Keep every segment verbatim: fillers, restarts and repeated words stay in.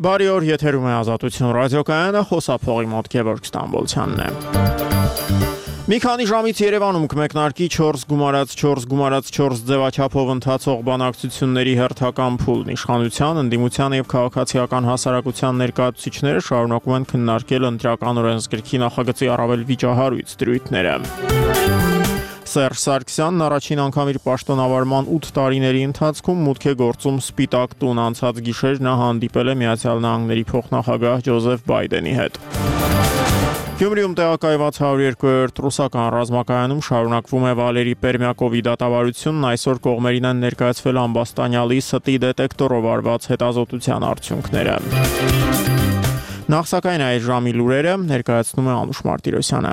Բարի օր, եթերում է Ազատություն ռադիոկայանը, խոսափողի մոտ Գևորգ Ստամբոլցյանն է։ Մի քանի ժամից Երևանում կմեկնարկի չորս գումարած չորս գումարած չորս ձևաչափով ընթացող բանակցությունների հերթական փուլն։ Իշխանության, ընդդիմության եւ քաղաքացիական հասարակության ներկայացուցիչները շարունակում են քննարկել ընտրական օրենսգրքի նախագծի առավել վիճահարույց դրույթները։ Սերժ Սարգսյանն առաջին անգամ իր պաշտոնավարման ութ տարիների ընթացքում մուտք է գործում Սպիտակ տուն, անցած գիշեր նա հանդիպել է Միացյալ Նահանգների փոխնախագահ Ջոզեֆ Բայդենի հետ։ Գյումրիում տեղակայված հարյուր երկու ռուսական ռազմակայանում շարունակվում է Վալերի Պերմյակովի դատավարությունն, այսօր կողմերին են ներկայացվել ամբաստանյալի ստի դետեկտորով արված հետազոտության արդյունքները։ Նախ սակայն այս ժամի լուրերը ներկայացնում է Անուշ Մարտիրոսյանը։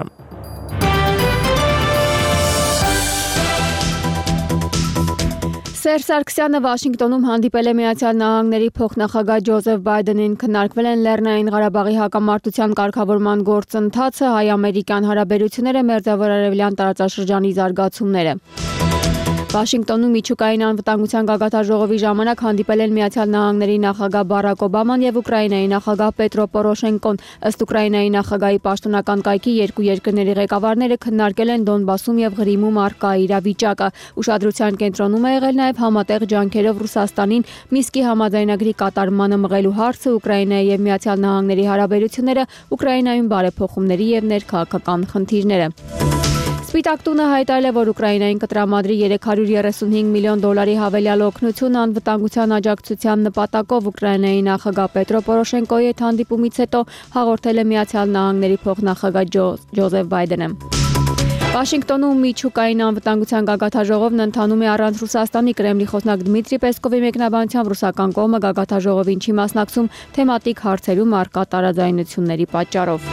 Սերժ Սարգսյանը Վաշինգտոնում հանդիպել է Միացյալ Նահանգների փոխնախագահ Ջոզեֆ Բայդենին, քննարկվել են Լեռնային Ղարաբաղի հակամարտության կարգավորման գործընթացը, հայ-ամերիկյան հարաբերությունները, մերձավոր-արևելյան տարածաշրջանի զարգացումները։ Վաշինգտոնում միջուկային անվտանգության գագաթնաժողովի ժամանակ հանդիպել են Միացյալ Նահանգների նախագահ Բարակ Օբաման եւ Ուկրաինայի նախագահ Պետրո Պորոշենկոն։ Ըստ Ուկրաինայի նախագահի պաշտոնական կայքի երկու երկրների ղեկավարները քննարկել են Դոնբասում եւ Ղրիմում առկա իրավիճակը։ Ուշադրության կենտրոնում է եղել նաեւ համատեղ ջանքերով Ռուսաստանին Միսկի համաձայնագրի կատարմանը մղելու հարցը, Ուկրաինայի եւ Միացյալ Նահանգների հարաբերությունները, Ուկրաինայում բարեփոխումների եւ ներքաղաքական խնդիրները։ Սպիտակ տունը հայտարարել է, որ Ուկրաինային կտրամադրի երեք հարյուր երեսունհինգ միլիոն դոլարի հավելյալ օգնություն անվտանգության աջակցության նպատակով։ Ուկրաինայի նախագահ Պետրո Պորոշենկոյի հետ հանդիպումից հետո հաղորդել է Միացյալ Նահանգների փոխնախագահ Ջոզեֆ Բայդենը։ Վաշինգտոնում միջուկային անվտանգության գագաթնաժողովն ընթանում է առանց Ռուսաստանի։ Կրեմլի խոսնակ Դմիտրի Պեսկովի մեկնաբանությամբ ռուսական կողմը գագաթնաժողովին չի մասնակցում թեմատիկ հարցերում առկա տարաձայնությունների պատճառով։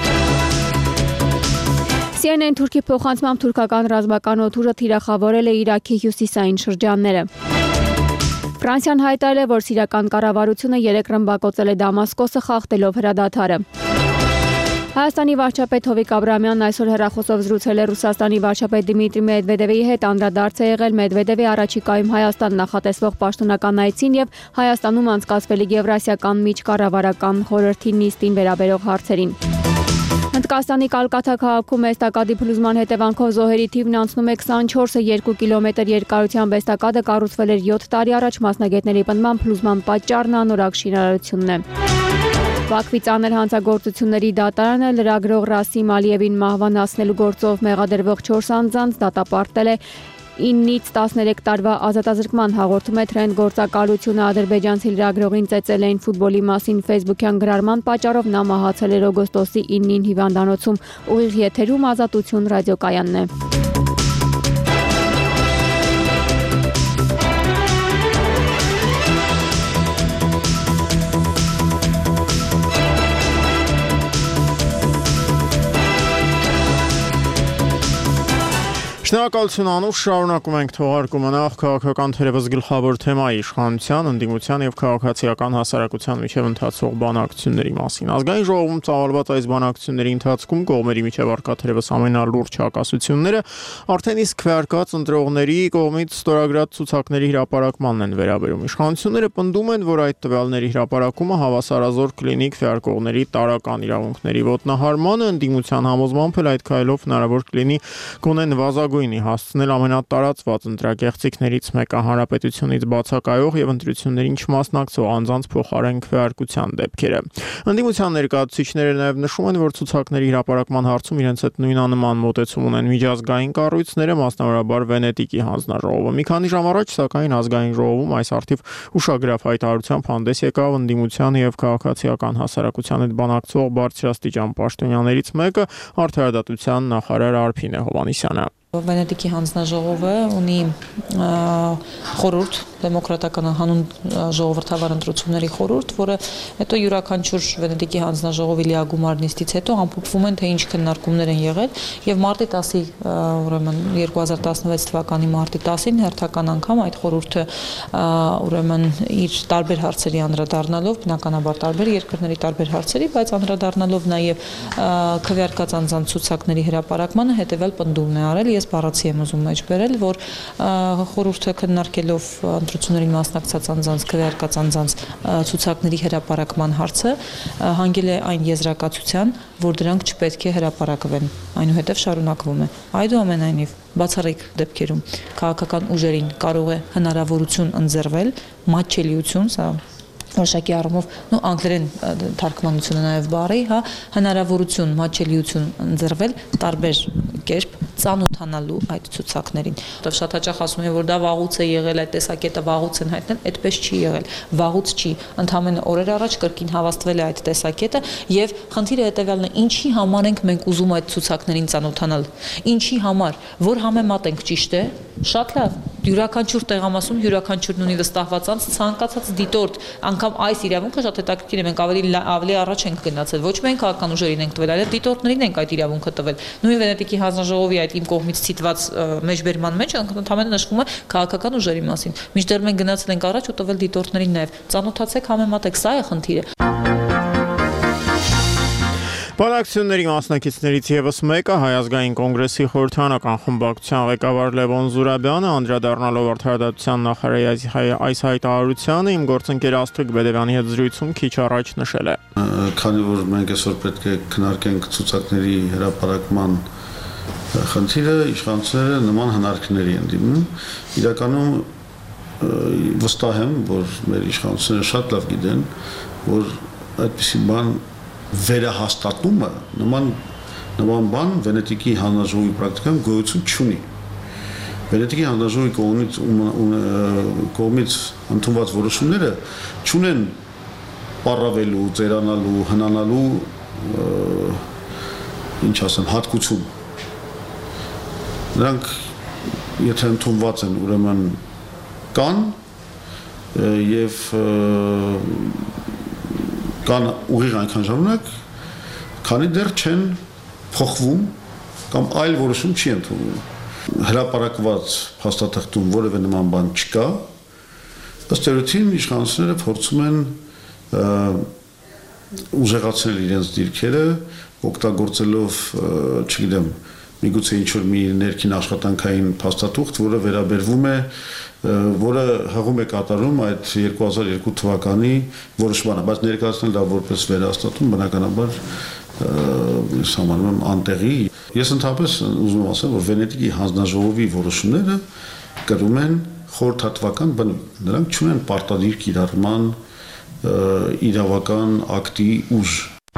Սի Են Են Թուրքի փոխանցմամբ թուրքական ռազմական օդուժը թիրախավորել է Իրաքի հյուսիսային շրջանները։ Ֆրանսիան հայտարարել է, որ սիրիական կառավարությունը երեկ ռմբակոծել է Դամասկոսը, խախտելով հրադադարը։ Հայաստանի վարչապետ Հովիկ Աբրահամյանն այսօր հեռախոսով զրուցել է Ռուսաստանի վարչապետ Դմիտրի Մեդվեդևի հետ, անդրադարձ է եղել Մեդվեդևի առաջիկայում Հայաստան նախատեսվող պաշտոնական այցին եւ Հայաստանում անցկացվելիք Եվրասիական միջկառավարական խորհրդի նիստին վերաբերող հարցերին։ Հնդկաստանի Կալկաթա քաղաքում էստակադի փլուզման հետևանքով զոհերի թիվն անցնում է քսանչորսը, երկու կիլոմետր երկարությամբ էստակադը կառուցվել էր յոթ տարի առաջ, մասնագետների պնդմամբ փլուզման պատճառն անորակ շինարարությունն է։ Բաքվի ծանր հանցագործությունների դատարանը լրագրող Ռասիմ Ալիևին մահվան հասնելու գործով մեղադրվող չորս անձանց դատապարտել է ինից տասներեք տարվա ազատազրկման, հաղորդում է Trend գործակալությունը։ Ադրբեջանցի լրագրողին ծեծել էին ֆուտբոլի մասին ֆեյսբուքյան գրառման պատճառով, նա մահացել էր օգոստոսի ինին հիվանդանոցում։ Ուղիղ եթերում Ազատություն ռադիոկայանն է։ Շնորհակալություն Անուշ, շարունակում ենք թողարկումը նախ քաղաքական թերևս գլխավոր թեմայի իշխանության, ընդդիմության եւ քաղաքացիական հասարակության միջև ընթացող բանակցությունների մասին։ Ազգային ժողովում ծավալված այս բանակցությունների ընթացքում կողմերի միջև առկա թերևս ամենալուրջ հակասությունները արդեն իսկ քվեարկած ընտրողների կողմից ստորագրած ցուցակների հրապարակմանն են վերաբերում։ Իշխանությունները պնդում են, որ այդ տվյալների հրապարակումը հավասարազոր կլինի քվեարկողների տարրական իրավունքների ոտնահարմանը, ընդդիմության համոզմամբ էլ այդ քայլով հնարավոր կլինի գոնե նվազագույն հասցնել ամենատարածված ընտրակեղծիքներից մեկը հանրապետությունից բացակայող եւ ընտրություններին չմասնակցող անձանց փոխարեն քվեարկության դեպքերը։ Ընդդիմության ներկայացուցիչները նաեւ նշում են, որ ցուցակների հրապարակման հարցում իրենց հետ նույնանման մոտեցում ունեն միջազգային կառույցները, մասնավորաբար Վենետիկի հանձնաժողովը։ Մի քանի ժամ առաջ, սակայն, ազգային ժողովում այս արդիվ ուշագրավ հայտարարությամբ հանդես եկավ ընդդիմության եւ քաղաքացիական հասարակության հետ բանակցող բարձրաստիճան պաշտոնյաներից մեկը, արդարադատության նախարար Արփին Հովհաննիսյանը։ Վենետիկի հանձնաժողովը ունի խորհուրդ, դեմոկրատական հանուն ժողովրդավար ընտրությունների խորհուրդ, որը հետո յուրաքանչյուր Վենետիկի հանձնաժողովի լիագումար նիստից հետո ամփոփվում են, թե ինչ քննարկումներ են եղել, եւ մարտի տասի, ուրեմն երկու հազար տասնվեց թվականի մարտի տասին հերթական անգամ այդ խորհուրդը ուրեմն իր տարբեր հարցերի անդրադառնալով, բնականաբար տարբեր երկրների տարբեր հարցերի, բայց անդրադառնալով նաեւ քվեարկած անձանց ցուցակների հրապարակմանը հետեւյալ պնդումն է արել։ ես բառացի եմ ուզում մեջ բերել, որ խորհուրդը քննարկելով ընտրություններին մասնակցած անձանց քվեարկած անձանց ցուցակների հրապարակման հարցը հանգել է այն եզրակացության, որ դրանք չպետք է հրապարակվեն, այնուհետև շարունակվում է։ Այդուամենայնիվ բացառիկ դեպքերում քաղաքական ուժերին կարող է հնարավորություն ընձեռվել մատչելիություն, սա որոշակի առումով, նո անգլերեն թարգմանությունը նաև բառի, հա, հնարավորություն, մատչելիություն ընձեռվել տարբեր կերպ ծանոթանալու այդ ցուցակներին։ Որտեվ շատ հաճախ ասում են, որ դա վաղուց է եղել, այդ տեսակետը վաղուց են հայտնել, այդպես չի եղել, վաղուց չի, ընդհանրապես օրեր առաջ կրկին հավաստվել է այդ տեսակետը եւ խնդիրը հետեւյալն է, ինչի համար ենք մենք ուզում այդ ցուցակներին ծանոթանալ, ինչի համար, որ համեմատ ենք, ճիշտ է, շատ լավ, յուրաքանչյուր տեղամասում յուրաքանչյուրն ունի վստահված անձ ցանկացած դիտորդ, անգամ այս իրավունքը շատ հետաքրքիր է, մենք ավելի ավելի առաջ ենք գնացել, ոչ միայն քաղաքական ուժերին ենք տվել, այլև դիտորդներին ենք այդ իրավունքը տվել։ Նույն Վենետիկի հանձնաժողովի այդ իմ կողմից ցիտված մեջբերման մեջ ընդհանրապես նշվում է քաղաքական ուժերի մասին։ Մինչդեռ մենք գնացել ենք առաջ ու տվել դիտորդներին նաև։ Ծանոթացեք, համեմատեք, սա է խնդիրը։ Բանակցությունների մասնակիցներից ևս մեկը Հայ ազգային կոնգրեսի խորհրդարանական խմբակցության ղեկավար Լևոն Զուրաբյանը, անդրադառնալով արդարադատության նախարարի այս հայտարարությանը, իմ գործընկեր Աստղիկ Բեդևյանի հետ զրույցում քիչ առաջ նշել է. Քանի որ մենք այսօր պետք է քննարկենք ցուցակների հրապարակման խնդիրը, իշխանությունները նման հնարքների են դիմում, իրականում վստահ եմ, որ մեր իշխանությունները շատ լավ գիտեն, որ այդպիսի բան վերահաստատումը նման նման բան Վենետիկի հանձնաժողովի պրակտիկայում գոյություն չունի։ Վենետիկի հանձնաժողովի կողմից կողմից ընդունված որոշումները չունեն պարավելու, ծերանալու, հնանալու ինչ ասեմ, հատկություն։ Նրանք եթե ընդունված են, ուրեմն կան եւ կան ուղիղ այնքան ժամանակ, քանի դեռ չեն փոխվում կամ այլ որոշում չի ընդունվում։ Հրապարակված փաստաթղթում որևէ նման բան չկա, ըստ էության իշխանությունները փորձում են ուժեղացնել իրենց դիրքերը, օգտագործելով, չգիտեմ, միգուցե ինչ-որ մի ներքին աշխատանքային փաստաթուղթ, որը վերաբերվում է, որը հղում է կատարում այդ երկու հազար երկու թվականի որոշմանը, բայց ներկայացնել դա որպես վերահաստատում բնականաբար համարում եմ անտեղի։ Ես ընդհանրապես ուզում եմ ասել, որ Վենետիկի հանձնաժողովի որոշումները կրում են խորհրդատվական բնույթ, նրանք չունեն պարտադիր կիրառման իրավական ակտի ուժ։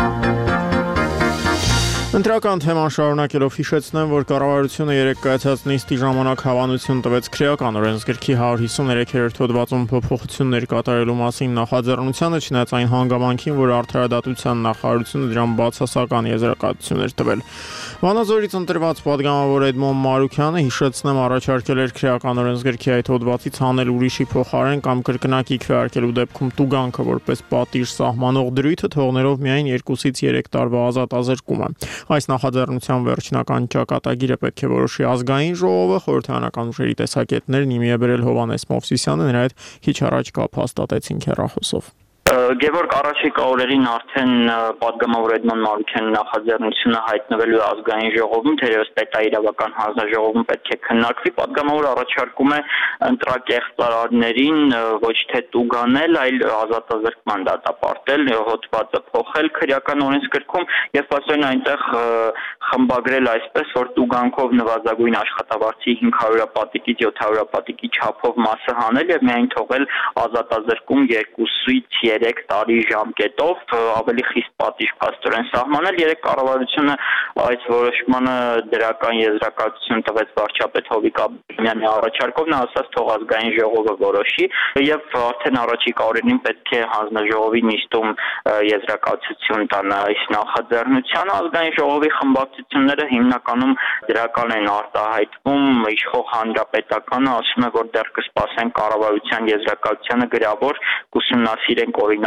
Ընտրական թեման շարունակելով հիշեցնեմ, որ կառավարությունը երեկ կայացած նիստի ժամանակ հավանություն տվեց քրեական օրենսգրքի հարյուր հիսուներեք-րդ հոդվածում փոփոխություններ կատարելու մասին նախաձեռնությանը, չնայած այն հանգամանքին, որ արդարադատության նախարարությունը դրան բացասական եզրակացություն էր տվել։ Վանաձորից ընտրված պատգամավոր Էդմոն Մարուքյանը հիշեցնեմ առաջարկել էր քրեական օրենսգրքի այդ հոդվածից հանել ուրիշի փոխարեն կամ կրկնակի քվեարկելու դեպքում տուգանքը որպես պատիժ սահմանող դրույթը, թողնելով միայն երկուսից երեք տարվա ազատազրկումը։ Այս նախաձեռնության վերջնական ճակատագիրը պետք է որոշի ազգային ժողովը, խորհրդարանական ուժերի տեսակետներն իմի է բերել Հովհաննես Մովսիսյանը, նրա հետ քիչ առաջ կապ հաստատեցինք հեռախոսով։ Գևորգ, առաջիկա օրերին արդեն պատգամավոր Էդմոն Մարուքյանի նախաձեռնությունը հայտնվելու է ազգային ժողովում, թերևս պետաիրավական հանձնաժողովում պետք է քննարկվի։ Պատգամավորը առաջարկում է ընտրակեղծարարներին ոչ թե տուգանել, այլ ազատազրկման դատապարտել, հոդվածը փոխել քրեական օրենսգրքում եւ փաստորեն այնտեղ խմբագրել այսպես, որ տուգանքով նվազագույն աշխատավարձի հինգ հարյուրապատիկից յոթ հարյուրապատիկի չափով մասը հանել եւ միայն թողել ազատազրկում երկուսից երեք տարի ժամկետով, ավելի խիստ պատիժ փաստորեն սահմանել։ Երեք կառավարությունը այս որոշմանը դրական եզրակացություն տվեց վարչապետ Հովիկ Աբրահամյանի առաջարկով, նա ասաց թող ազգային ժողովը որոշի եւ արդեն առաջիկա օրերին պետք է հանձնաժողովի նիստում եզրակացություն տան այս նախաձեռնությանը։ Ազգային ժողովի խմբակցությունները հիմնականում դրական են արտահայտվում, իշխող հանրապետականը ասում է, որ դեռ կսպասեն կառավարության եզրակացությանը գրավոր կուսումնասիրենք օրինակ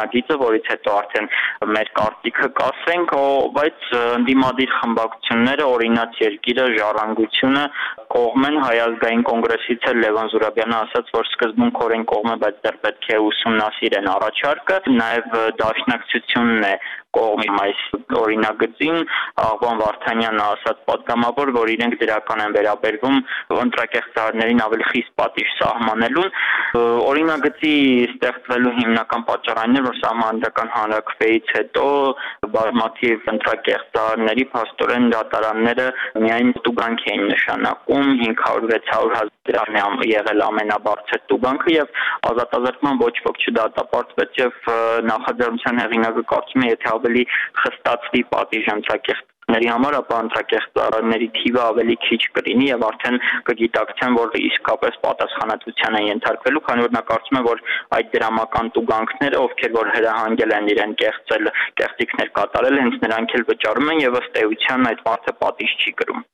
օրինագիծը, որից հետո արդեն մեր կարծիքը կասենք, բայց ընդդիմադիր խմբակցությունները, օրինաց երկիրը, ժառանգությունը կողմ են Հայ ազգային կոնգրեսից էլ Լևոն Զուրաբյանը ասաց, որ սկզբունքորեն կողմ է, բայց դեռ պետք է ուսումնասիրեն առաջարկը, նաև Դաշնակցությունն է կողմ այս օրինագծին, Աղվան Վարդանյանը ասաց պատգամավոր, որ իրենք դրական են վերաբերվում ընտրակեղծարարներին ավելի խիստ պատիժ սահմանելուն։ Օրինագծի ստեղծվելու հիմնական պատճառն այն է, որ Սահմանադրական հանրաքվեից հետո բազմաթիվ ընտրակեղծարարների փաստորեն դատարանները միայն տուգանք էին նշանակում, հինգ հարյուր վեց հարյուր հազար դրամ է եղել ամենաբարձր տուգանքը եւ ազատազրկման ոչ ոք չդատապարտվեց եւ նախաձեռնության հեղինակը կարծում է, եթե ավելի խստացվի պատիժ ընտրակեղծների համար, ապա ընտրակեղծարարների թիվը ավելի քիչ կլինի եւ արդեն կգիտակցեն, որ իսկապես պատասխանատվության են ենթարկվելու, քանի որ նա կարծում է, որ այդ դրամական տուգանքները, ովքեր որ հրահանգել են իրեն կեղծել, կեղծիքներ կատարել, հենց նրանք էլ վճարում են եւ ըստ էության այդ մարդը պատիժ չի կրում։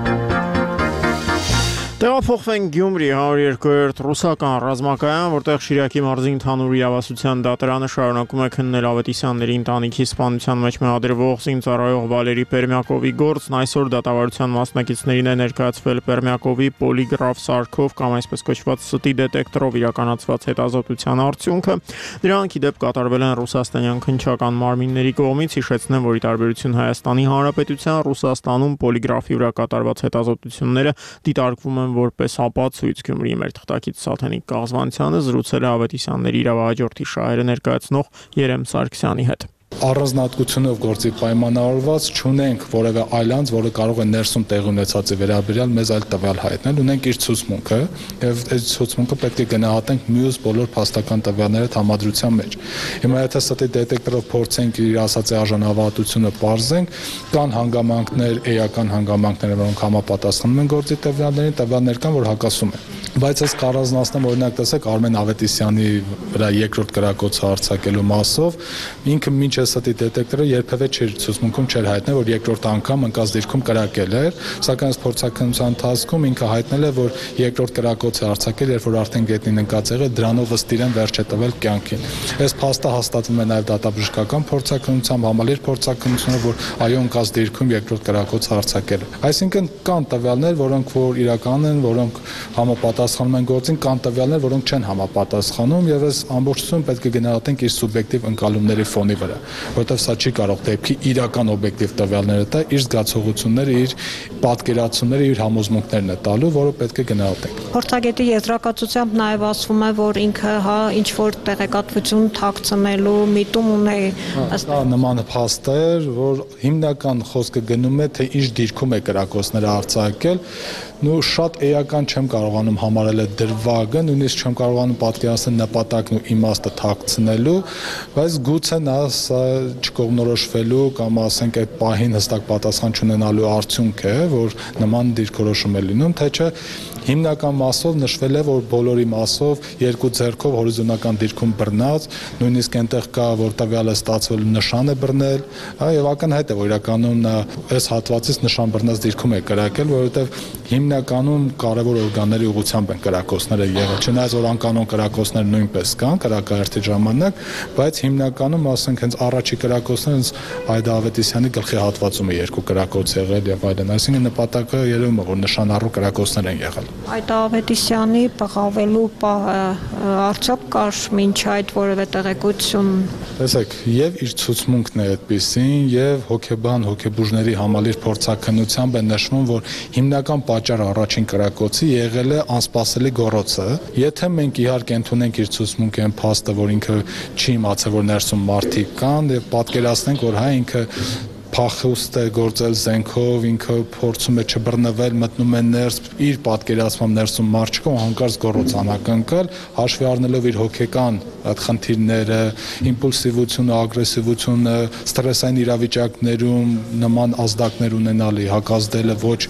Տեղափոխվենք Գյումրի հարյուր երկու ռուսական ռազմակայան, որտեղ Շիրակի մարզի ընդհանուր իրավասության դատարանը շարունակում է քննել Ավետիսյանների ընտանիքի սպանության մեջ մեղադրվող զինծառայող Վալերի Պերմյակովի գործն, այսօր դատավարության մասնակիցներին է ներկայացվել Պերմյակովի պոլիգրաֆ սարքով կամ այսպես կոչված ստի դետեկտորով իրականացված հետազոտության արդյունքը։ Դրանք ի դեպ կատարվել են ռուսաստանյան քննչական մարմինների կողմից, հիշեցնեմ, որ ի տարբերություն Հայաստանի Հանրապետության, Ռուսաստանում պոլիգրաֆի վրա կատարված հետազոտությունները դիտարկվում են որպես ապացույց։ Գյումրիի մեր թղթակից Սաթենիկ Կաղզվանցյանը զրուցել է Ավետիսյանների իրավահաջորդի շահերը ներկայացնող Երեմ Սարգսյանի հետ։ Առանձնահատկությունով գործի պայմանավորված չունենք որևէ այլ անձ, որը կարող է ներսում տեղի ունեցածի վերաբերյալ մեզ այլ տվյալ հայտնել, ունենք իր ցուցմունքը եւ այդ ցուցմունքը պետք է գնահատենք մյուս բոլոր փաստական տվյալների համադրության մեջ։ Հիմա եթե ստի դետեկտորով փորձենք իր ասածի արժանավատությունը պարզենք, կան հանգամանքներ, էական հանգամանքներ, որոնք համապատասխանում են գործի տվյալներին, տվյալներ կան, որ հակասում են։ Բայց ես կառանձնացնեմ, օրինակ տեսեք Արմեն Ավետիսյանի վրա երկրորդ կրակոցը արձակելու մասով ինքը մինչ ստի դետեկտորը երբևէ չէր ցուցմունքում չէր հայտնել, որ երկրորդ անգամ ընկած դիրքում կրակել էր, սակայն փորձաքննության ընթացքում ինքը հայտնել է, որ երկրորդ կրակոցը արձակել, երբ որ արդեն գետնին ընկած եղել, դրանով ըստիրեն վերջ է տվել կյանքին։ Այս փաստը հաստատվում է նաև դատաբժշկական փորձաքննությամբ, համալիր փորձաքննությունով, որ այո ընկած դիրքում երկրորդ կրակոցը արձակել է։ Այսինքն կան տվյալներ, որոնք որ իրական են, որոնք համապատասխանում են գործին, կան տվյալներ, որոնք չեն համապատասխանում եւ այս ամբողջությունը պետք է գնահատենք իր սուբյեկտիվ ընկալումների ֆոնի վրա, որտեղ սա չի կարող դեպքի իրական օբյեկտիվ տվյալները տա, իր զգացողությունները, իր պատկերացումները, իր համոզմունքներն է տալու, որը պետք է գնահատենք։ Փորձագետի եզրակացությամբ նաև ասվում է, որ ինքը հա ինչ որ տեղեկատվություն թաքցնելու միտում ունի։ Դա նման փաստեր, որ հիմնական խոսքը գնում է, թե իր դիրքում է կրակոցները արձակել, նու շատ էական չեմ կարողանում համարել այդ դրվագը, նույնիսկ չեմ կարողանում պատկերացնել նպատակն ու իմաստը թաքցնելու, բայց գուցե նա սա չկողմնորոշվելու կամ ասենք այդ պահին հստակ պատասխան չունենալու արդյունք է, որ նման դիրքորոշում է լինում, թե չէ հիմնական մասով նշվել է, որ բոլորի մասով երկու ձեռքով հորիզոնական դիրքում բռնած, նույնիսկ այնտեղ կա, որ տվյալը ստացվելու նշան է բռնել, եւ ակնհայտ է, որ իրականում նա այս հատվածից նշան բռնած դիրքում է կրակել, որովհետեւ հիմնականում կարևոր օրգանների ուղղությամբ են կրակոցները եղել, չնայած որ անկանոն կրակոցներ նույնպես կան կրակարդի ժամանակ, բայց հիմնականում ասենք հենց առաջի կրակոցները հենց Այդա Ավետիսյանի գլխի հատվածում է երկու կրակոց եղել եւ այլն, այսինքն նպատակը երևում է, որ նշանառու կրակոցներ են եղել։ Այդա Ավետիսյանի բղավելու պահը արդյոք կար մինչ այդ որևէ տեղեկություն։ Տեսեք, եւ իր ցուցմունքն է այդպեսին եւ հոգեբան հոգեբուժների համալիր փորձաքննությամբ է նշվում, որ հիմնական պատճառը առաջին կրակոցի եղել է անսպասելի գոռոցը։ Եթե մենք իհարկե ընդունենք իր ցուցմունքի այն փաստը, որ ինքը չի իմացել, որ ներսում մարդիկ կան եւ պատկերացնենք, որ հա ինքը փախուստ է գործել զենքով, ինքը փորձում է չբռնվել, մտնում է ներս, իր պատկերացմամբ ներսում մարդ չկա, հանկարծ գոռոց անակնկալ, հաշվի առնելով իր հոգեկան այդ խնդիրները, իմպուլսիվությունը, ագրեսիվությունը, ստրեսային իրավիճակներում նման ազդակներ ունենալի, հակազդելը ոչ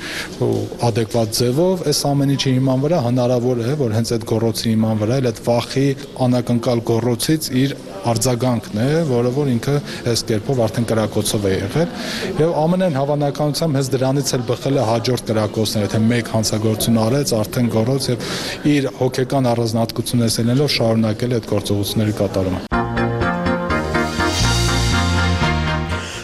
adekvat ձևով, այս ամեն ինչի հիման վրա հնարավոր է, որ հենց այդ գոռոցի հիման վրա, այդ վախի անակնկալ գոռոցից իր արձագանքն է, որը որ ինքը այս կերպով արդեն կրակոցով է եղել եւ ամենայն հավանականությամբ հենց դրանից էլ բխել է հաջորդ կրակոցները, թե մեկ հանցագործություն արեց, արդեն գոռոց եւ իր հոգեկան առանձնահատկությունը ելնելով շարունակել այդ գործողությունների կատարումը։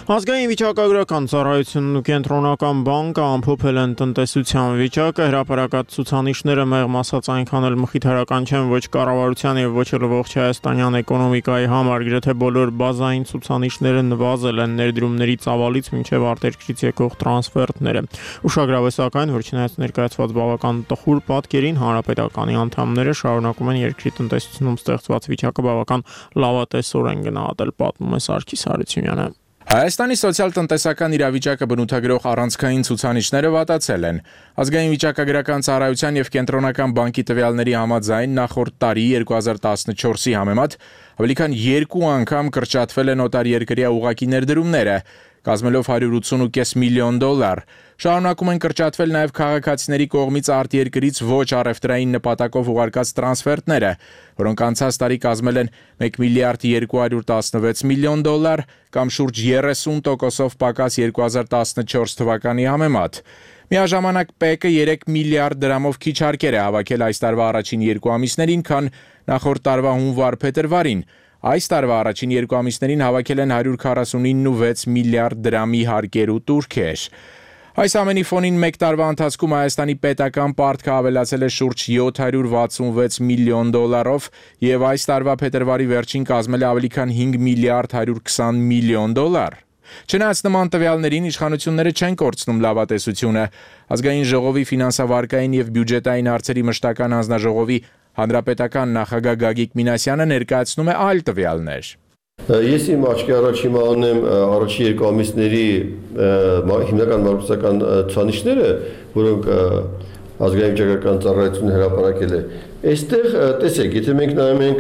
Ազգային վիճակագրական ծառայությունն ու կենտրոնական բանկը ամփոփել են տնտեսության վիճակը, հրապարակած ցուցանիշները մեղմ ասած այնքան էլ մխիթարական չեն ոչ կառավարության եւ ոչ էլ ողջ հայաստանյան էկոնոմիկայի համար, գրեթե բոլոր բազային ցուցանիշները նվազել են ներդրումների ծավալից մինչեւ արտերկրից եկող տրանսֆերտները։ Ուշագրավ է սակայն, որ չնայած ներկայացված բավական տխուր պատկերին, հանրապետականի անդամները շարունակում են երկրի տնտեսությունում ստեղծված վիճակը բավական լավատեսորեն գնահատել, պատմում է Սարգիս Հարությունյանը։ Հայաստանի սոցիալ-տնտեսական իրավիճակը բնութագրող առանցքային ցուցանիշները վատացել են։ Ազգային վիճակագրական ծառայության եւ կենտրոնական բանկի տվյալների համաձայն նախորդ տարի երկու հազար տասնչորսի համեմատ ավելի քան երկու անգամ կրճատվել են օտարերկրյա ուղղակի ներդրումները, կազմելով հարյուր ութսուն ու կես միլիոն դոլար։ Շարունակում են կրճատվել նաև քաղաքացիների կողմից արտերկրից ոչ առևտրային նպատակով ուղարկած տրանսֆերտները, որոնք անցած տարի կազմել են մեկ միլիարդ երկու հարյուր տասնվեց միլիոն դոլար կամ շուրջ երեսուն տոկոսով պակաս երկու հազար տասնչորս թվականի համեմատ։ Միաժամանակ ՊԵԿ-ը երեք միլիարդ դրամով քիչ հարկեր է հավաքել այս տարվա առաջին երկու ամիսներին, քան նախորդ տարվա հունվար-փետրվարին։ Այս տարվա առաջին երկու ամիսներին հավաքել են հարյուր քառասունինը ու վեց միլիարդ դրամի հարկեր ու տուրքեր։ Այս ամենի ֆոնին մեկ տարվա ընթացքում Հայաստանի պետական պարտքը ավելացել է շուրջ յոթ հարյուր վաթսունվեց միլիոն դոլարով եւ այս տարվա փետրվարի վերջին կազմել է ավելի քան հինգ միլիարդ հարյուր քսան միլիոն դոլար։ Չնայած նման տվյալներին իշխանությունները չեն կորցնում լավատեսությունը։ Ազգային ժողովի ֆինանսավարկային եւ բյուջետային հարցերի մշտական հանձնաժողովի հանրապետական նախագահ Գագիկ Մինասյանը ներկայացնում է այլ տվյալներ։ Ես իմ աչքի առաջ հիմա ունեմ առաջի երկու ամիսների հիմնական մակրոսական ցուցանիշները, որոնք ազգային վիճակագրական ծառայությունը հրապարակել է։ Այստեղ տեսեք, եթե մենք նայում ենք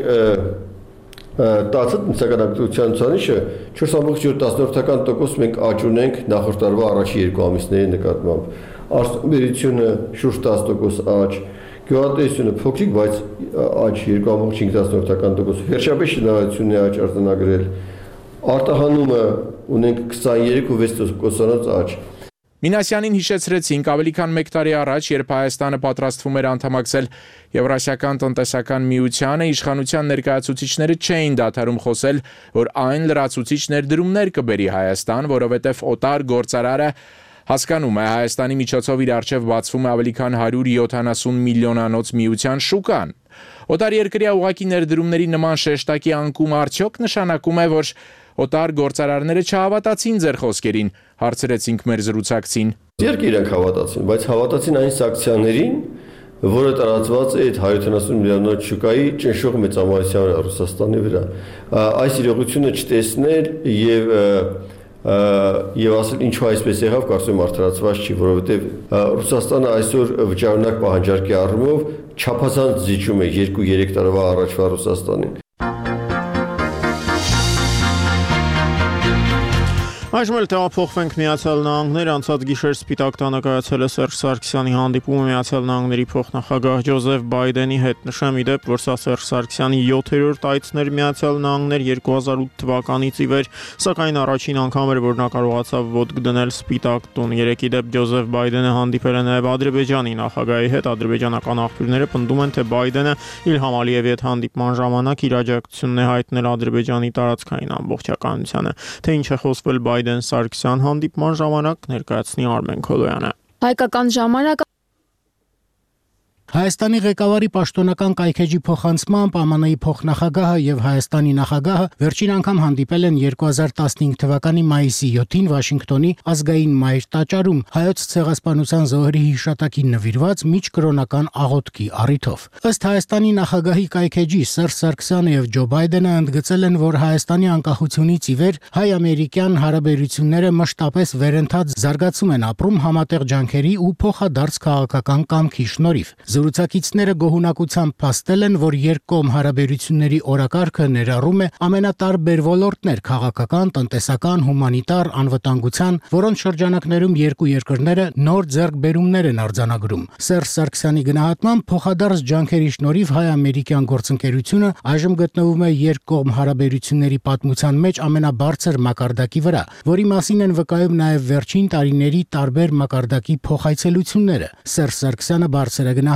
տասը տնտեսական ակտիվության ցուցանիշը չորս կoma յոթ տոկոս մենք աճ ունենք նախորդ տարվա առաջի երկու ամիսների նկատմամբ։ Արտադրությունը շուրջ տասը տոկոս աճ, գյուղատնտեսությունը փոքրիկ, բայց աճ երկու կoma հինգ տոկոս, վերջապես շինարարությունն է աճ արձանագրել, արտահանումը ունենք քսաներեք ու վեց տոկոսանոց աճ։ Մինասյանին հիշեցրեցինք ավելի քան մեկ տարի առաջ, երբ Հայաստանը պատրաստվում էր անդամակցել Եվրասիական տնտեսական միությանը, իշխանության ներկայացուցիչները չէին դադարում խոսել, որ այն լրացուցիչ ներդրումներ կբերի Հայաստան, որովհետև օտար գործարարը հասկանում է Հայաստանի միջոցով իր առջև բացվում է ավելի քան հարյուր յոթանասուն միլիոնանոց միության շուկան։ Օտարերկրյա ուղղակի ներդրումների նման շեշտակի անկում արդյոք նշանակում է, որ օտար գործարարները չհավատացին ձեր խոսքերին, հարցրեցինք մեր զրուցակցին։ Իհարկե իրանք հավատացին, բայց հավատացին այն սանկցիաներին, որը տարածված է այդ հարյուր յոթանասուն միլիոնանոց շուկայի ճնշող մեծամասնության վրա Ռուսաստանի վրա։ Այս իրողությունը չտեսնել եւ Եվ ասել ինչու այսպես եղավ, կարծում եմ արդարացված չի, որովհետև Ռուսաստանը այսօր վճարունակ պահանջարկի առումով չափազանց զիջում է երկու-երեք տարվա առաջվա Ռուսաստանին։ Այժմ էլ տեղափոխվենք Միացյալ Նահանգներ, անցած գիշեր Սպիտակ տանը կայացել է Սերժ Սարգսյանի հանդիպումը Միացյալ Նահանգների փոխնախագահ Ջոզեֆ Բայդենի հետ։ Նշեմ ի դեպ, որ սա Սերժ Սարգսյանի յոթերորդ այցն էր Միացյալ Նահանգներ երկու հազար ութ թվականից ի վեր, սակայն առաջին անգամ էր, որ նա կարողացավ ոտք դնել Սպիտակ տուն։ Երեկ ի դեպ Ջոզեֆ Բայդենը հանդիպել է նաև Ադրբեջանի նախագահի հետ։ Ադրբեջանական աղբյուրները պնդում են, թե Բայդենը Իլհամ Ալիևի հետ հանդիպման ժամանակ իր աջակցությունն է հայտնել Ադրբեջանի տարածքային ամբողջականությանը։ Թե ինչ է խոսվել Բայդեն Սարգսյան հանդիպման ժամանակ ներկայացնի Արմեն Քոլոյանը։ Հայկական ժամանակ Հայաստանի ղեկավարի պաշտոնական կայքեջի փոխանցմամբ ԱՄՆ-ի փոխնախագահը եւ Հայաստանի նախագահը վերջին անգամ հանդիպել են երկու հազար տասնհինգ թվականի մայիսի յոթին Վաշինգտոնի ազգային մայր տաճարում հայոց ցեղասպանության զոհերի հիշատակին նվիրված միջկրոնական աղոթքի առիթով։ Ըստ Հայաստանի նախագահի կայքեջի Սերժ Սարգսյանը եւ Ջո Բայդենը ընդգծել են, որ Հայաստանի անկախությունից ի վեր հայ-ամերիկյան հարաբերությունները մշտապես վերընթաց զարգացում են ապրում համատեղ ջանքերի ու փոխադարձ քաղաքական կամքի շնորհիվ։ Զրուցակիցները գոհունակությամբ փաստել են, որ երկկողմ հարաբերությունների օրակարգը ներառում է ամենատարբեր ոլորտներ՝ քաղաքական, տնտեսական, հումանիտար, անվտանգության, որոնց շրջանակներում երկու երկրները նոր ձեռքբերումներ են արձանագրում։ Սերժ Սարգսյանի գնահատմամբ փոխադարձ ջանքերի շնորհիվ հայ-ամերիկյան գործընկերությունը այժմ գտնվում է երկկողմ հարաբերությունների պատմության մեջ ամենաբարձր մակարդակի վրա, որի մասին են վկայում նաև վերջին տարիների տարբեր մակարդակի փոխայցելությունները։ Սերժ Սարգսյանը բարձր է գնահատում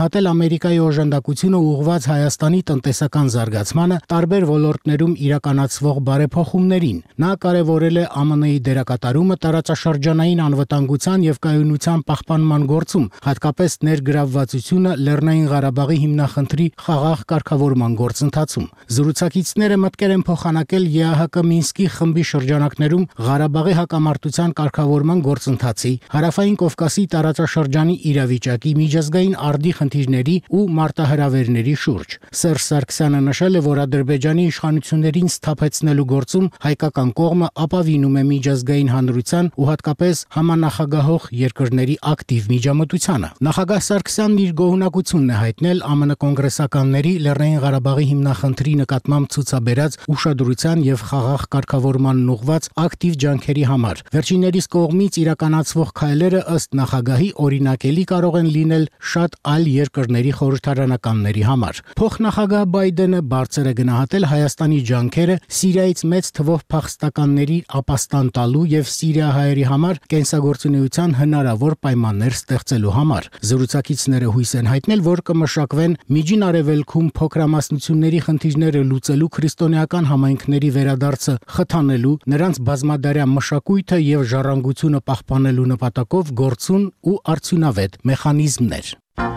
գնահատել Ամերիկայի օժանդակությունը ուղղված Հայաստանի տնտեսական զարգացմանը, տարբեր ոլորտներում իրականացվող բարեփոխումներին։ Նա կարևորել է Α Մ Ն-ի դերակատարումը տարածաշրջանային անվտանգության եւ կայունության պահպանման գործում, հատկապես ներգրավվածությունը Լեռնային Ղարաբաղի հիմնախնդրի խաղաղ կարգավորման գործընթացում։ Զրուցակիցները մտկեր են փոխանակել Է Ա Հ Կ Մինսկի խմբի շրջանակներում Ղարաբաղի հակամարտության կարգավորման գործընթացի, Հարավային Կովկասի տարածաշրջանի իրավիճակի, միջազգային արդի խնդիրների ու մարտահրավերների շուրջ։ Սերժ Սարգսյանը նշել է, որ Ադրբեջանի իշխանություններին սթափեցնելու գործում հայկական կողմը ապավինում է միջազգային հանրության ու հատկապես համանախագահող երկրների ակտիվ միջամտությանը։ Նախագահ Սարգսյանն իր գոհունակությունն է հայտնել Ა Մ Ն կոնգրեսականների Լեռնային Ղարաբաղի հիմնախնդրի նկատմամբ ցուցաբերած ուշադրության եւ խաղաղ կարգավորման ուղղված ակտիվ ջանքերի համար։ Վերջիններիս կողմից իրականացվող քայլերը ըստ նախագահի օրինակելի կարող են լինել շատ այլ երկրների խորհրդարանականների համար։ Փոխնախագահ Բայդենը բարձր է գնահատել Հայաստանի ջանքերը Սիրիայից մեծ թվով փախստականների ապաստան տալու եւ սիրիահայերի համար կենսագործունեության հնարավոր պայմաններ ստեղծելու համար։ Զրուցակիցները հույս են հայտնել, որ կմշակվեն Միջին Արևելքում փոքրամասնությունների խնդիրները լուծելու քրիստոնեական համայնքների վերադարձը խթանելու, նրանց բազմադարյա մշակույթը եւ ժառանգությունը պահպանելու նպատակով գործուն ու արդյունավետ մեխանիզմներ։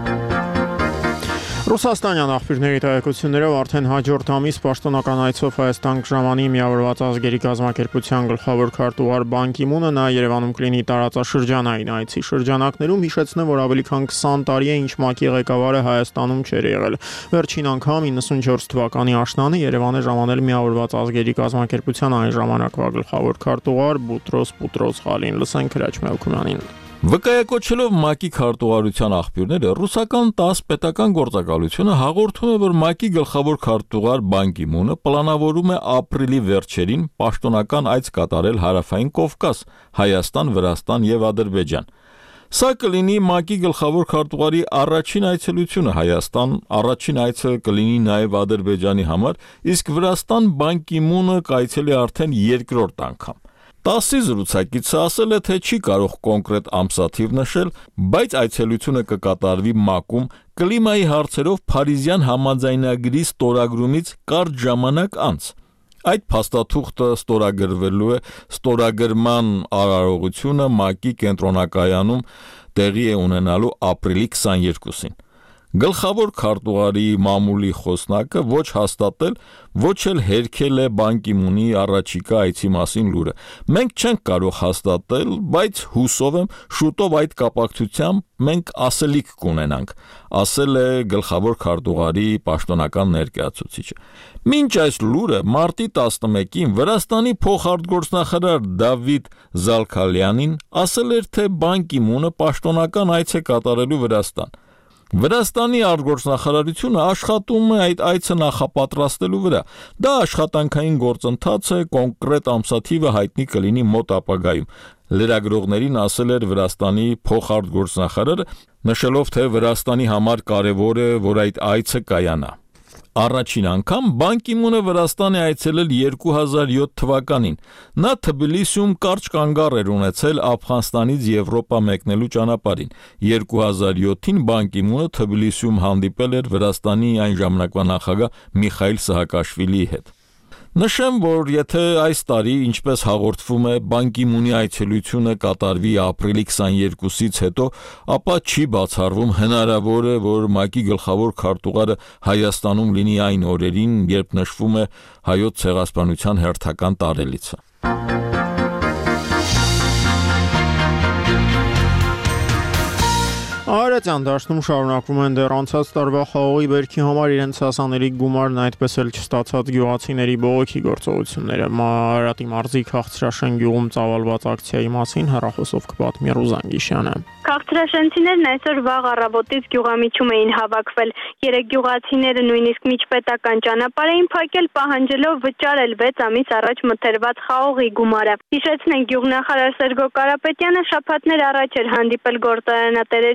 Ռուսաստանյան աղբյուրների տեղեկություններով արդեն հաջորդ ամիս պաշտոնական այցով Հայաստան կժամանի Միավորված ազգերի կազմակերպության գլխավոր քարտուղար Պան Գի Մունը նա Երևանում կլինի տարածաշրջանային այցի շրջանակներում, հիշեցնեմ, որ ավելի քան քսան տարի է ինչ ՄԱԿ-ի ղեկավարը Հայաստանում չէր եղել։ Վերջին անգամ իննսունչորս թվականի աշնանը Երևան է ժամանել Միավորված ազգերի կազմակերպության այն ժամանակվա գլխավոր քարտուղար Բուտրոս Պուտրոսխալին։ Լսենք Հրաչ Մելքումյանին։ Վկայակոչելով ՄԱԿ-ի քարտուղարության աղբյուրները, ռուսական տաս պետական գործակալությունը հաղորդում է, որ ՄԱԿ-ի գլխավոր քարտուղար Պան Գի Մունը պլանավորում է ապրիլի վերջերին պաշտոնական այց կատարել Հարավային Կովկաս, Հայաստան, Վրաստան եւ Ադրբեջան։ Սա կլինի ՄԱԿ-ի գլխավոր քարտուղարի առաջին այցելությունը Հայաստան, առաջին այցը կլինի նաեւ Ադրբեջանի համար, իսկ Վրաստան Պան Գի Մունը կայցելի արդեն երկրորդ անգամ։ տասի զրուցակիցը ասել է, թե չի կարող կոնկրետ ամսաթիվ նշել, բայց այցելությունը կկատարվի ՄԱԿ-ում կլիմայի հարցերով Փարիզյան համաձայնագրի ստորագրումից կարճ ժամանակ անց։ Այդ փաստաթուղթը ստորագրվելու է ստորագրման արարողությունը ՄԱԿ-ի կենտրոնակայանում տեղի է ունենալու ապրիլի քսաներկուսին։ Գլխավոր քարտուղարի մամուլի խոսնակը ոչ հաստատել, ոչ էլ հերքել է Պան Գի Մունի առաջիկա այցի մասին լուրը։ Մենք չենք կարող հաստատել, բայց հուսով եմ շուտով այդ կապակցությամբ մենք ասելիք կունենանք, ասել է գլխավոր քարտուղարի պաշտոնական ներկայացուցիչը։ Մինչ այս լուրը մարտի տասնմեկին Վրաստանի փոխարտգործնախարար Դավիթ Զալքալյանին ասել էր, թե Պան Գի Մունը պաշտոնական այց է կատարելու Վրաստան։ Վրաստանի արտգործնախարարությունը աշխատում է այդ այցը նախապատրաստելու վրա։ Դա աշխատանքային գործընթաց է, կոնկրետ ամսաթիվը հայտնի կլինի մոտ ապագայում։ Լրագրողներին ասել էր Վրաստանի փոխարտգործնախարարը, նշելով, թե Վրաստանի համար կարևոր է, որ այդ այցը կայանա։ Առաջին անգամ Պան Գի Մունը Վրաստան է այցելել երկու հազար յոթ թվականին։ Նա Թբիլիսիում կարճ կանգառ էր ունեցել Աֆղանստանից Եվրոպա մեկնելու ճանապարհին։ երկու հազար յոթին Պան Գի Մունը Թբիլիսիում հանդիպել էր Վրաստանի այն ժամանակվա նախագահ Միխայիլ Սահակաշվիլիի հետ։ Նշեմ, որ եթե այս տարի, ինչպես հաղորդվում է, Պան Գի Մունի այցելությունը կատարվի ապրիլի քսաներկուսից հետո, ապա չի բացառվում հնարավոր է, որ ՄԱԿ-ի գլխավոր քարտուղարը Հայաստանում լինի այն օրերին, երբ նշվում է հայոց ցեղասպանության հերթական տարելիցը։ Արարատյան դաշտում շարունակվում են դեռ անցած տարվա խաղողի բերքի համար իրենց հասանելիք գումարն այդպես էլ չստացած գյուղացիների բողոքի գործողությունները։ Արարատի մարզի Քաղցրաշեն գյուղում ծավալված ակցիայի մասին հեռախոսով կպատմի Ռուզան Գիշյանը։ Քաղցրաշենցիներն այսօր վաղ առավոտից գյուղամիջում էին հավաքվել։ Երեք գյուղացիները նույնիսկ միջպետական ճանապարհ էին փակել, պահանջելով վճարել վեց ամիս առաջ մթերված խաղողի գումարը։ Հիշեցնենք, գյուղնախարար Սերգո Կարապետյանը շաբաթներ առաջ էր հանդիպել գործարանատերերի հետ ու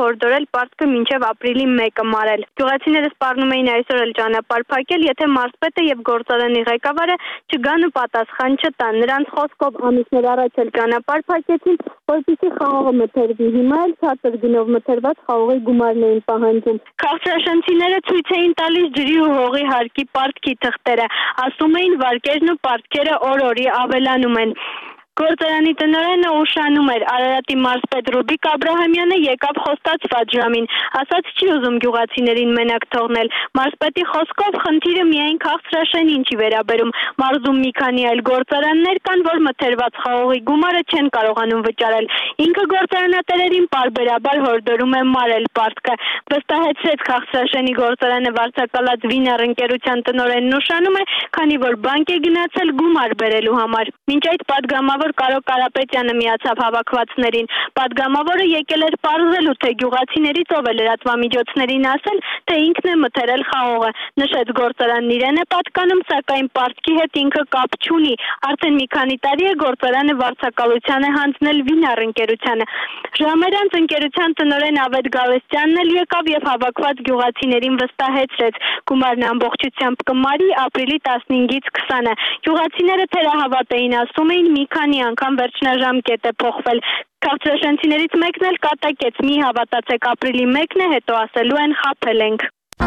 հորդորել պարտքը մինչև ապրիլի մեկը մարել։ Գյուղացիները սպառնում էին այսօր էլ ճանապարհ փակել, եթե մարզպետը եւ գործարանի ղեկավարը չգան ու պատասխան չտան։ Նրանց խոսքով ամիսներ առաջ էլ ճանապարհ փակեցին, որպեսզի խաղողը մթերվի։ Հիմա էլ ցածր գնով մթերված խաղողի գումարն էին պահանջում։ Քաղցրաշնչիները ցույց էին տալիս ջրի ու հողի հարկի պարտքի թղթերը, ասում էին վարկերն ու պարտքերը օր-օրի ավելանում են։ Գործարանի տնօրենը ուշանում էր, Արարատի մարզպետ Ռուբիկ Աբրահամյանը եկավ խոստացված ժամին, ասաց չի ուզում գյուղացիներին մենակ թողնել։ Մարզպետի խոսքով խնդիրը միայն քաղցրաշենին չի վերաբերում, մարզում մի քանի այլ գործարաններ կան, որ մթերված խաղողի գումարը չեն կարողանում վճարել։ Ինքը գործարանատերերին պարբերաբար հորդորում է մարել պարտքը։ Վստահեցրեց քաղցրաշենի գործարանը վարձակալած Վինար ընկերության տնօրենն ուշանում է, քանի որ բանկ է գնացել գումար բերելու համար։ Մինչ այդ պատգամավոր Կարո Կարապետյանը միացավ հավաքվածներին։ Պատգամավորը եկել էր պարզելու, թե գյուղացիներից ով է լրատվամիջոցներին ասել, թե ինքն է մթերել խաղողը։ Նշեց գործարանն իրեն է պատկանում, սակայն պարտքի հետ ինքը կապ չունի։ Արդեն մի քանի տարի է գործարանը վարձակալության է հանձնել Վինար ընկերությանը։ Ժամեր անց ընկերության տնօրեն Ավետ Գալստյանն էլ եկավ եւ հավաքված գյուղացիներին վստահեցրեց, գումարն ամբողջությամբ կմարի ապրիլի տասնհինգից քսանը։ Գյուղացիները թերահավատ էին, ասում էին մի քանի անգամ վերջնաժամկետ է փոխվել։ Քաղցրաշենցիներից մեկն էլ կատակեց՝ մի հավատացեք, ապրիլի մեկն է, հետո ասելու են խաբել ենք։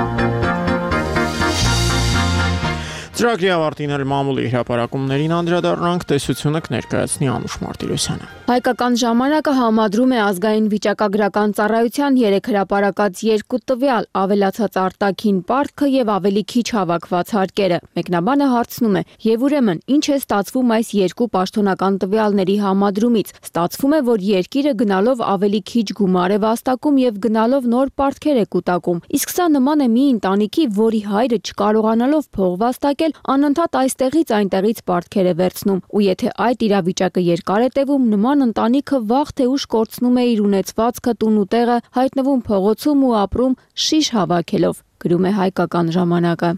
Ծրագրի ավարտին էլ մամուլի հրապարակումներին անդրադառնանք, տեսությունը կներկայացնի Անուշ Մարտիրոսյանը։ Հայկական ժամանակը համադրում է ազգային վիճակագրական ծառայության երեք հրապարակած երկու տվյալ, ավելացած արտաքին պարտքը եւ ավելի քիչ հավաքված հարկերը։ Մեկնաբանը հարցնում է. «Եվ ուրեմն, ինչ է ստացվում այս երկու պաշտոնական տվյալների համադրումից։ Ստացվում է, որ երկիրը գնալով ավելի քիչ գումար է վաստակում եւ գնալով նոր պարտքեր է կուտակում։ Իսկ սա նման է մի ընտանիքի, որի հայրը չկարողանալով փող վաստակել, անընդհատ այստեղից այնտեղից պարտքեր է վերցնում, ու եթե այդ իրավիճակը երկար է տևում, նման ընտանիքը վաղ թե ուշ կորցնում է իր ունեցվածքը, տուն ու տեղը, հայտնվում փողոցում ու ապրում շիշ հավաքելով», գրում է Հայկական ժամանակը։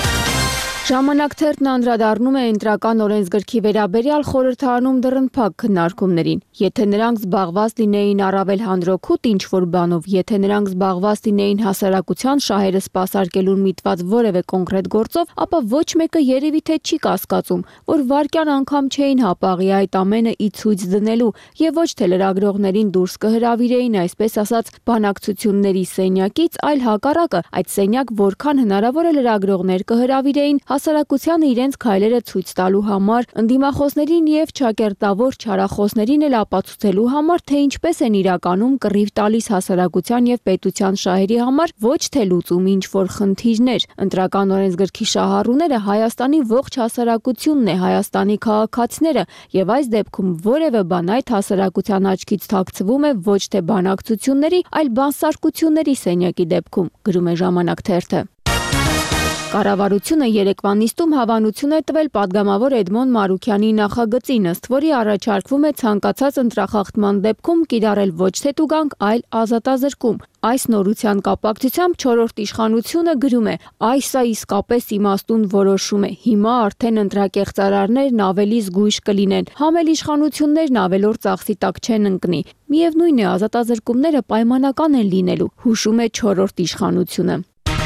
Ժամանակ թերթն անդրադառնում է ընտրական օրենսգրքի վերաբերյալ խորհրդարանում դռնփակ քննարկումներին։ Եթե նրանք զբաղված լինեին առավել հանրօգուտ ինչ-որ բանով, եթե նրանք զբաղված լինեին հասարակության շահերը սպասարկելուն միտված որևէ կոնկրետ գործով, ապա ոչ մեկը երևի թե չի կասկածում, որ վարկյան անգամ չէին հապաղի այդ ամենը ի ցույց դնելու եւ ոչ թե լրագրողներին դուրս կհրավիրեին, այսպես ասած, բանակցությունների սենյակից, այլ հակառակը, այդ սենյակ որքան հնարավոր է լրագրողներ կհրավիրեին հասարակությանը իրենց քայլերը ցույց տալու համար, ընդդիմախոսներին եւ ճակերտավոր չարախոսներին էլ ապացուցելու համար, թե ինչպես են իրականում կռիվ տալիս հասարակության եւ պետության շահերի համար, ոչ թե լուծում ինչ-որ խնդիրներ։ Ընտրական օրենսգրքի շահառուները Հայաստանի ողջ հասարակությունն է, Հայաստանի քաղաքացիները, եւ այս դեպքում որևէ բան այդ հասարակության աչքից թաքցվում է ոչ թե բանակցությունների, այլ բանսարկությունների սենյակի դեպքում, գրում է Ժամանակ թերթը։ Կառավարությունը երեկվա նիստում հավանություն է տվել պատգամավոր Էդմոն Մարուքյանի նախագծին, ըստ որի առաջարկվում է ցանկացած ընտրախախտման դեպքում կիրառել ոչ թե տուգանք, այլ ազատազրկում։ Այս նորության կապակցությամբ չորրորդ իշխանությունը գրում է. «Այս սա իսկապես իմաստուն որոշում է։ Հիմա արդեն ընտրակեղծարարներն ավելի զգույշ կլինեն, համել իշխանություններն ավելորդ ծախսի տակ չեն ընկնի։ Միևնույն է, ազատազրկումները պայմանական են լինելու», հուշում է չորրորդ իշխանությունը։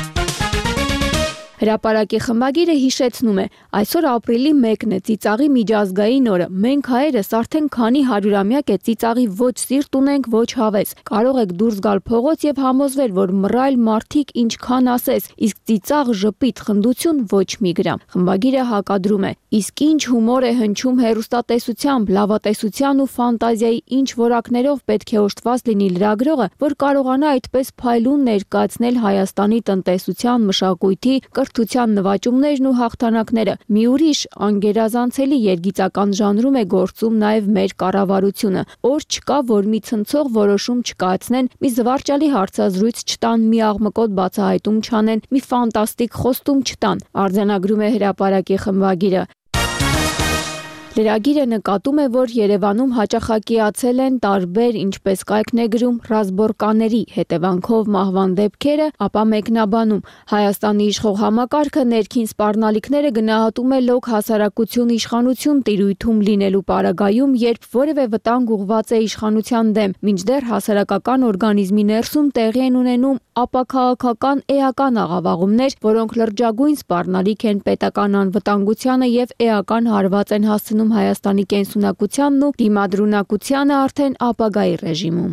Հրապարակի խմբագիրը հիշեցնում է. «Այսօր ապրիլի մեկն է, ծիծաղի միջազգային օրը։ Մենք հայերս արդեն քանի հարյուրամյակ է ծիծաղի ոչ սիրտ ունենք, ոչ հավես։ Կարող եք դուրս գալ փողոց եւ համոզվել, որ մռայլ մարդիկ ինչքան ասես, իսկ ծիծաղ, ժպիտ, խնդություն ոչ մի գրամ»։ Խմբագիրը հակադրում է. «Իսկ ինչ հումոր է հնչում հեռուստատեսությամբ, լավատեսության ու ֆանտազիայի ինչ որակներով պետք է օժտված լինի լրագրողը, որ կարողանա այդպես փայլուն ներկայացնել Հայաստանի տնտեսության, մշակույթի, կրթության նվաճումներն ու հաղթանակները։ Մի ուրիշ անգերազանցելի երգիծական ժանրում է գործում նաև մեր կառավարությունը։ Օր չկա, որ մի ցնցող որոշում չկայացնեն, մի զվարճալի հարցազրույց չտան, մի աղմկոտ բացահայտում չանեն, մի ֆանտաստիկ խոստում չտան», արձանագրում է Հրապարակի խմբագիրը։ Լրագիրը նկատում է, որ Երևանում հաճախակիացել են տարբեր, ինչպես կայքն է գրում, ռազմորկաների հետևանքով մահվան դեպքերը, ապա մեկնաբանում Հայաստանի իշխող համակարգը ներքին սպառնալիքները գնահատում է լոկ հասարակություն իշխանություն տիրույթում լինելու պարագայում, երբ որևէ վտանգ ուղղված է իշխանության դեմ, մինչդեռ հասարակական օրգանիզմի ներսում տեղի են ունենում ապաքաղաքական էական աղավաղումներ, որոնք լրջագույն սպառնալիք են պետական անվտանգությանը եւ էական հարված են հասցնում Հայաստանի կենսունակությանն ու դիմադրունակությանը արդեն ապագայի ռեժիմում։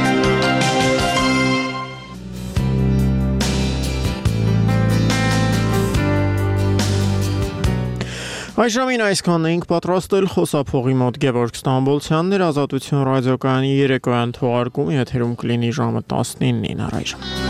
Այժմին այսքանն էինք պատրաստել խոսափողի մոտ Գևորգ Ստամբոլցյանն էր, Ազատություն ռադիոկայանի երեկոյան թողարկումը եթերում կլինի ժամը տասնինին առայժմ։